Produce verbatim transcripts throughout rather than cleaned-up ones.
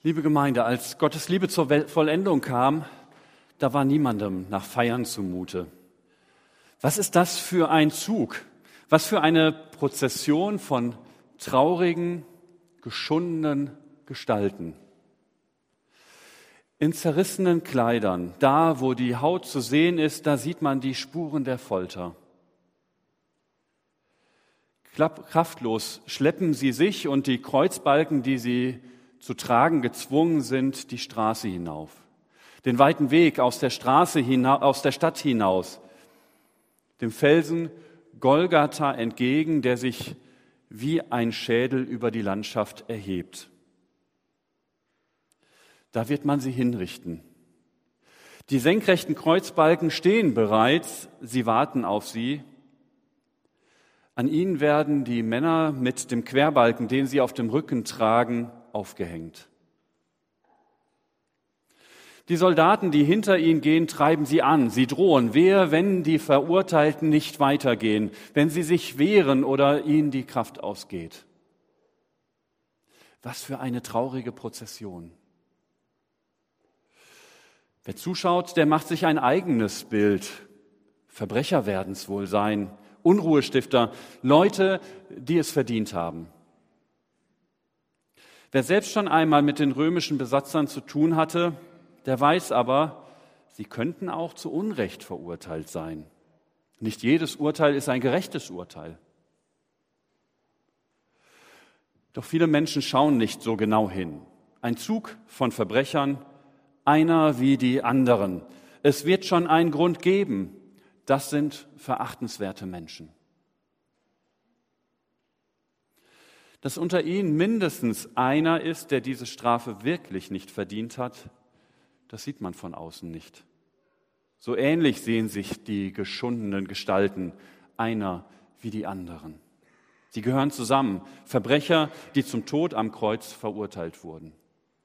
Liebe Gemeinde, als Gottes Liebe zur Wel- Vollendung kam, da war niemandem nach Feiern zumute. Was ist das für ein Zug? Was für eine Prozession von traurigen, geschundenen Gestalten. In zerrissenen Kleidern, da wo die Haut zu sehen ist, da sieht man die Spuren der Folter. Klapp- Kraftlos schleppen sie sich und die Kreuzbalken, die sie zu tragen gezwungen sind, die Straße hinauf. Den weiten Weg aus der Straße hinaus, aus der Stadt hinaus, dem Felsen Golgatha entgegen, der sich wie ein Schädel über die Landschaft erhebt. Da wird man sie hinrichten. Die senkrechten Kreuzbalken stehen bereits, sie warten auf sie. An ihnen werden die Männer mit dem Querbalken, den sie auf dem Rücken tragen, aufgehängt. Die Soldaten, die hinter ihnen gehen, treiben sie an. Sie drohen, wehe, wenn die Verurteilten nicht weitergehen, wenn sie sich wehren oder ihnen die Kraft ausgeht. Was für eine traurige Prozession. Wer zuschaut, der macht sich ein eigenes Bild. Verbrecher werden es wohl sein, Unruhestifter, Leute, die es verdient haben. Wer selbst schon einmal mit den römischen Besatzern zu tun hatte, der weiß aber, sie könnten auch zu Unrecht verurteilt sein. Nicht jedes Urteil ist ein gerechtes Urteil. Doch viele Menschen schauen nicht so genau hin. Ein Zug von Verbrechern, einer wie die anderen. Es wird schon einen Grund geben. Das sind verachtenswerte Menschen. Dass unter ihnen mindestens einer ist, der diese Strafe wirklich nicht verdient hat, das sieht man von außen nicht. So ähnlich sehen sich die geschundenen Gestalten, einer wie die anderen. Sie gehören zusammen, Verbrecher, die zum Tod am Kreuz verurteilt wurden.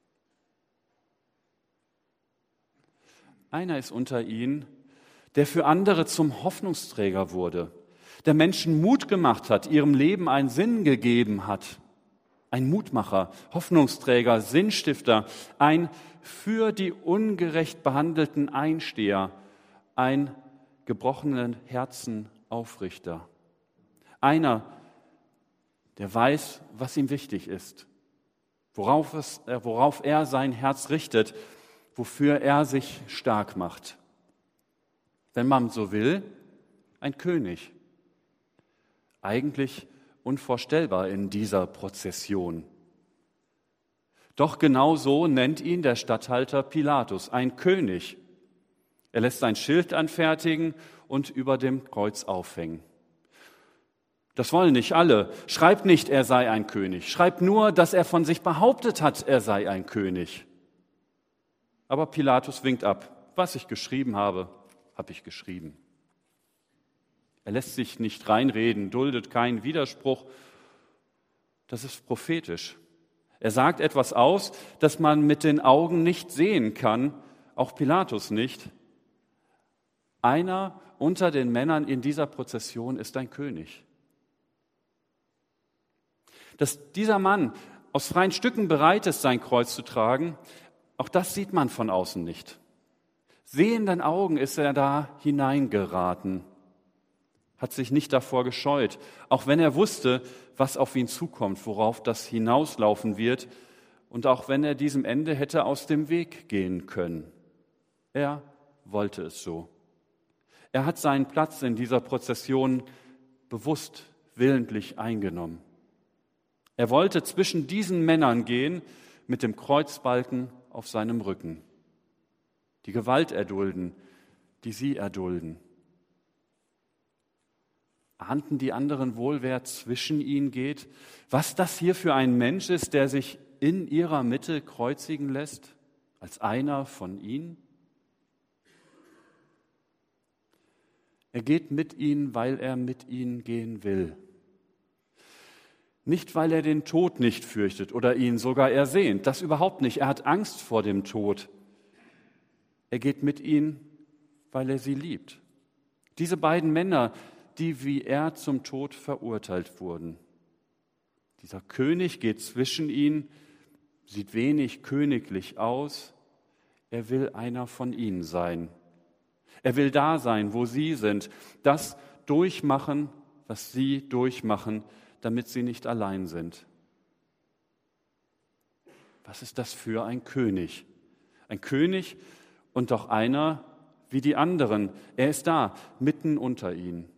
Einer ist unter ihnen, der für andere zum Hoffnungsträger wurde, der Menschen Mut gemacht hat, ihrem Leben einen Sinn gegeben hat. Ein Mutmacher, Hoffnungsträger, Sinnstifter, ein für die ungerecht Behandelten Einsteher, ein gebrochenen Herzen Aufrichter. Einer, der weiß, was ihm wichtig ist, worauf, es, worauf er sein Herz richtet, wofür er sich stark macht. Wenn man so will, ein König. Eigentlich unvorstellbar in dieser Prozession. Doch genau so nennt ihn der Statthalter Pilatus, ein König. Er lässt ein Schild anfertigen und über dem Kreuz aufhängen. Das wollen nicht alle. Schreibt nicht, er sei ein König. Schreibt nur, dass er von sich behauptet hat, er sei ein König. Aber Pilatus winkt ab. Was ich geschrieben habe, habe ich geschrieben. Er lässt sich nicht reinreden, duldet keinen Widerspruch. Das ist prophetisch. Er sagt etwas aus, das man mit den Augen nicht sehen kann, auch Pilatus nicht. Einer unter den Männern in dieser Prozession ist ein König. Dass dieser Mann aus freien Stücken bereit ist, sein Kreuz zu tragen, auch das sieht man von außen nicht. Sehenden Augen ist er da hineingeraten, hat sich nicht davor gescheut, auch wenn er wusste, was auf ihn zukommt, worauf das hinauslaufen wird und auch wenn er diesem Ende hätte aus dem Weg gehen können. Er wollte es so. Er hat seinen Platz in dieser Prozession bewusst, willentlich eingenommen. Er wollte zwischen diesen Männern gehen mit dem Kreuzbalken auf seinem Rücken. Die Gewalt erdulden, die sie erdulden. Ahnten die anderen wohl, wer zwischen ihnen geht? Was das hier für ein Mensch ist, der sich in ihrer Mitte kreuzigen lässt, als einer von ihnen? Er geht mit ihnen, weil er mit ihnen gehen will. Nicht, weil er den Tod nicht fürchtet oder ihn sogar ersehnt. Das überhaupt nicht. Er hat Angst vor dem Tod. Er geht mit ihnen, weil er sie liebt. Diese beiden Männer, die wie er zum Tod verurteilt wurden. Dieser König geht zwischen ihnen, sieht wenig königlich aus. Er will einer von ihnen sein. Er will da sein, wo sie sind, das durchmachen, was sie durchmachen, damit sie nicht allein sind. Was ist das für ein König? Ein König und doch einer wie die anderen. Er ist da, mitten unter ihnen.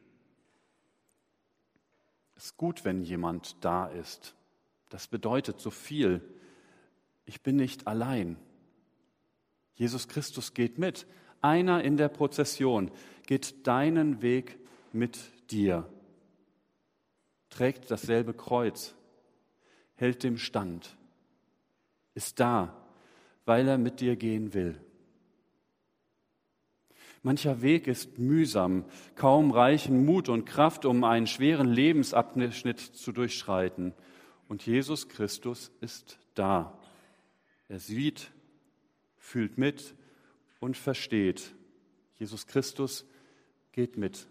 Es ist gut, wenn jemand da ist. Das bedeutet so viel. Ich bin nicht allein. Jesus Christus geht mit. Einer in der Prozession geht deinen Weg mit dir, trägt dasselbe Kreuz, hält dem Stand, ist da, weil er mit dir gehen will. Mancher Weg ist mühsam, kaum reichen Mut und Kraft, um einen schweren Lebensabschnitt zu durchschreiten. Und Jesus Christus ist da. Er sieht, fühlt mit und versteht. Jesus Christus geht mit.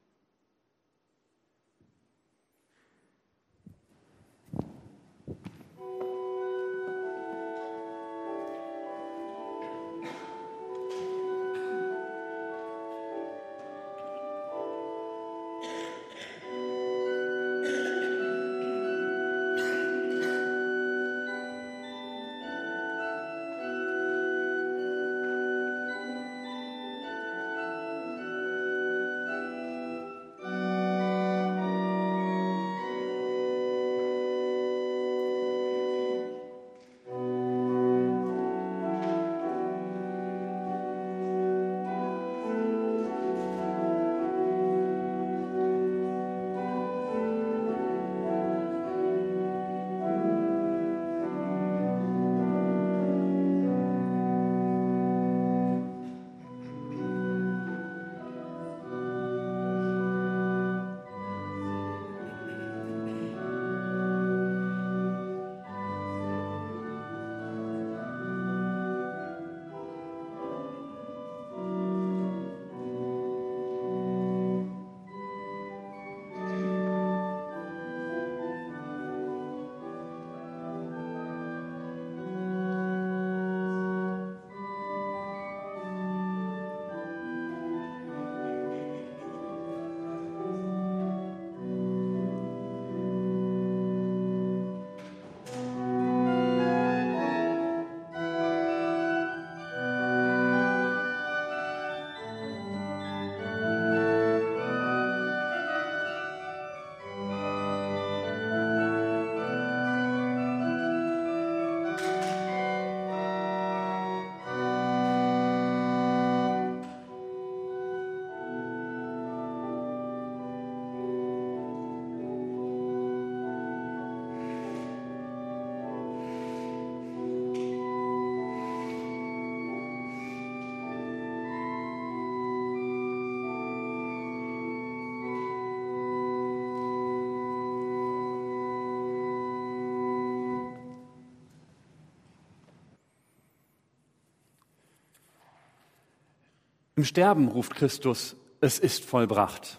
Im Sterben ruft Christus, es ist vollbracht.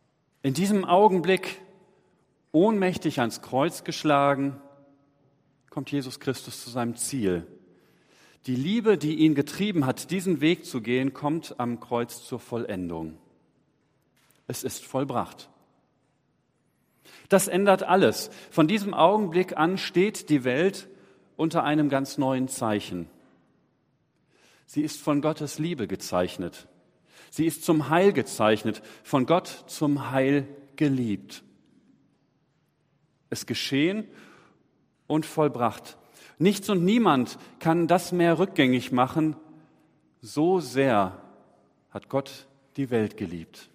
In diesem Augenblick, ohnmächtig ans Kreuz geschlagen, kommt Jesus Christus zu seinem Ziel. Die Liebe, die ihn getrieben hat, diesen Weg zu gehen, kommt am Kreuz zur Vollendung. Es ist vollbracht. Das ändert alles. Von diesem Augenblick an steht die Welt unter einem ganz neuen Zeichen. Sie ist von Gottes Liebe gezeichnet. Sie ist zum Heil gezeichnet, von Gott zum Heil geliebt. Es geschehen und vollbracht. Nichts und niemand kann das mehr rückgängig machen. So sehr hat Gott die Welt geliebt.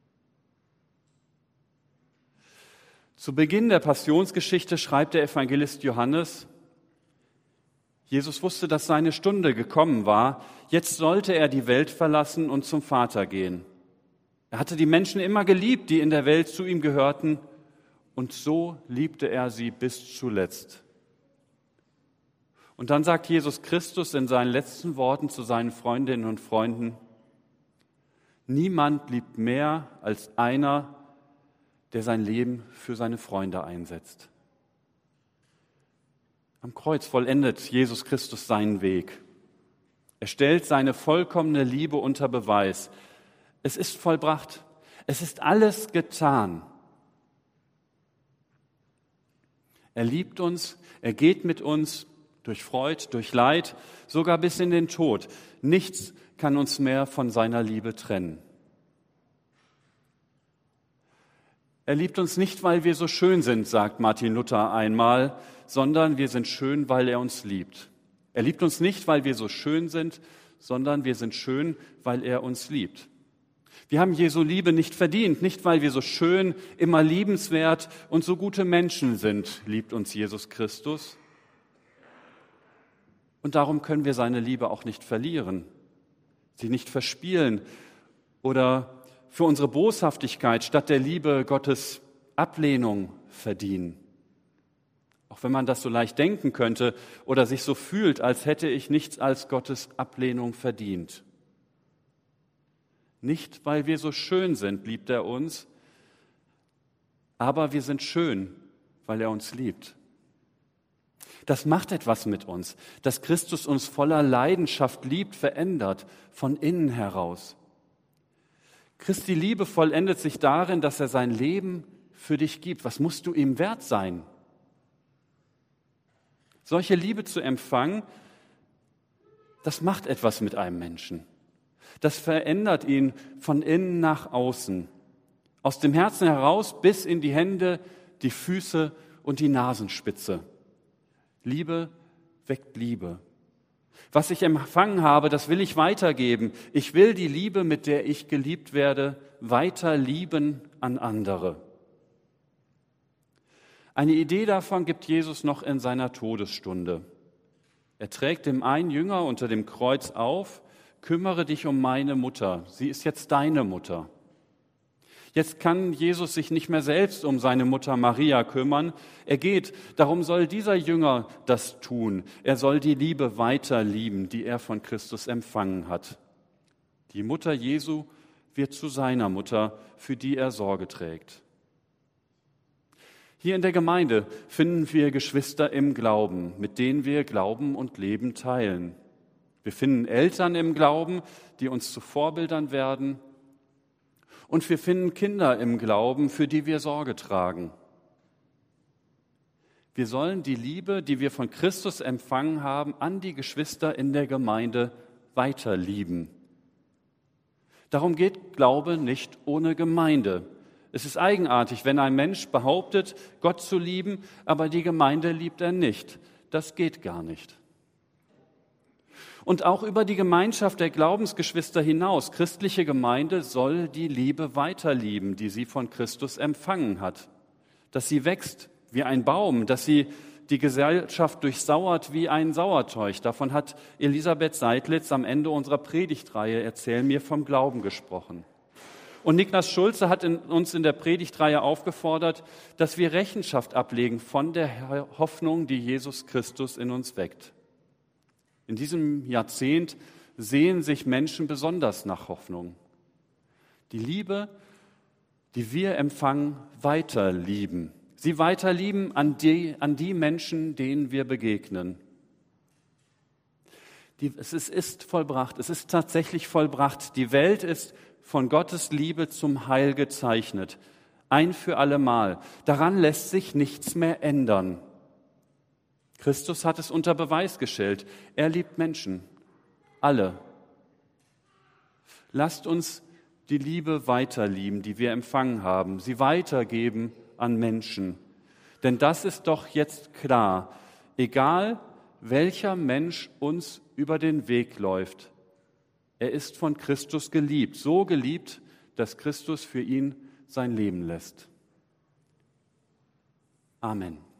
Zu Beginn der Passionsgeschichte schreibt der Evangelist Johannes: Jesus wusste, dass seine Stunde gekommen war. Jetzt sollte er die Welt verlassen und zum Vater gehen. Er hatte die Menschen immer geliebt, die in der Welt zu ihm gehörten, und so liebte er sie bis zuletzt. Und dann sagt Jesus Christus in seinen letzten Worten zu seinen Freundinnen und Freunden: Niemand liebt mehr als einer, der sein Leben für seine Freunde einsetzt. Am Kreuz vollendet Jesus Christus seinen Weg. Er stellt seine vollkommene Liebe unter Beweis. Es ist vollbracht. Es ist alles getan. Er liebt uns, er geht mit uns durch Freud, durch Leid, sogar bis in den Tod. Nichts kann uns mehr von seiner Liebe trennen. Er liebt uns nicht, weil wir so schön sind, sagt Martin Luther einmal, sondern wir sind schön, weil er uns liebt. Er liebt uns nicht, weil wir so schön sind, sondern wir sind schön, weil er uns liebt. Wir haben Jesu Liebe nicht verdient, nicht weil wir so schön, immer liebenswert und so gute Menschen sind, liebt uns Jesus Christus. Und darum können wir seine Liebe auch nicht verlieren, sie nicht verspielen oder für unsere Boshaftigkeit statt der Liebe Gottes Ablehnung verdienen. Auch wenn man das so leicht denken könnte oder sich so fühlt, als hätte ich nichts als Gottes Ablehnung verdient. Nicht, weil wir so schön sind, liebt er uns, aber wir sind schön, weil er uns liebt. Das macht etwas mit uns, dass Christus uns voller Leidenschaft liebt, verändert, von innen heraus. Christi Liebe vollendet sich darin, dass er sein Leben für dich gibt. Was musst du ihm wert sein? Solche Liebe zu empfangen, das macht etwas mit einem Menschen. Das verändert ihn von innen nach außen, aus dem Herzen heraus bis in die Hände, die Füße und die Nasenspitze. Liebe weckt Liebe. Was ich empfangen habe, das will ich weitergeben. Ich will die Liebe, mit der ich geliebt werde, weiter lieben an andere. Eine Idee davon gibt Jesus noch in seiner Todesstunde. Er trägt dem einen Jünger unter dem Kreuz auf: Kümmere dich um meine Mutter, sie ist jetzt deine Mutter. Jetzt kann Jesus sich nicht mehr selbst um seine Mutter Maria kümmern. Er geht, darum soll dieser Jünger das tun. Er soll die Liebe weiter lieben, die er von Christus empfangen hat. Die Mutter Jesu wird zu seiner Mutter, für die er Sorge trägt. Hier in der Gemeinde finden wir Geschwister im Glauben, mit denen wir Glauben und Leben teilen. Wir finden Eltern im Glauben, die uns zu Vorbildern werden. Und wir finden Kinder im Glauben, für die wir Sorge tragen. Wir sollen die Liebe, die wir von Christus empfangen haben, an die Geschwister in der Gemeinde weiterlieben. Darum geht Glaube nicht ohne Gemeinde. Es ist eigenartig, wenn ein Mensch behauptet, Gott zu lieben, aber die Gemeinde liebt er nicht. Das geht gar nicht. Und auch über die Gemeinschaft der Glaubensgeschwister hinaus, christliche Gemeinde soll die Liebe weiterlieben, die sie von Christus empfangen hat. Dass sie wächst wie ein Baum, dass sie die Gesellschaft durchsauert wie ein Sauerteig. Davon hat Elisabeth Seidlitz am Ende unserer Predigtreihe Erzähl mir vom Glauben gesprochen. Und Niklas Schulze hat in, uns in der Predigtreihe aufgefordert, dass wir Rechenschaft ablegen von der Hoffnung, die Jesus Christus in uns weckt. In diesem Jahrzehnt sehen sich Menschen besonders nach Hoffnung. Die Liebe, die wir empfangen, weiterlieben. Sie weiterlieben an die, an die Menschen, denen wir begegnen. Die, es ist, ist vollbracht, es ist tatsächlich vollbracht. Die Welt ist von Gottes Liebe zum Heil gezeichnet. Ein für allemal. Daran lässt sich nichts mehr ändern. Christus hat es unter Beweis gestellt. Er liebt Menschen. Alle. Lasst uns die Liebe weiterlieben, die wir empfangen haben, sie weitergeben an Menschen. Denn das ist doch jetzt klar. Egal, welcher Mensch uns über den Weg läuft, er ist von Christus geliebt. So geliebt, dass Christus für ihn sein Leben lässt. Amen.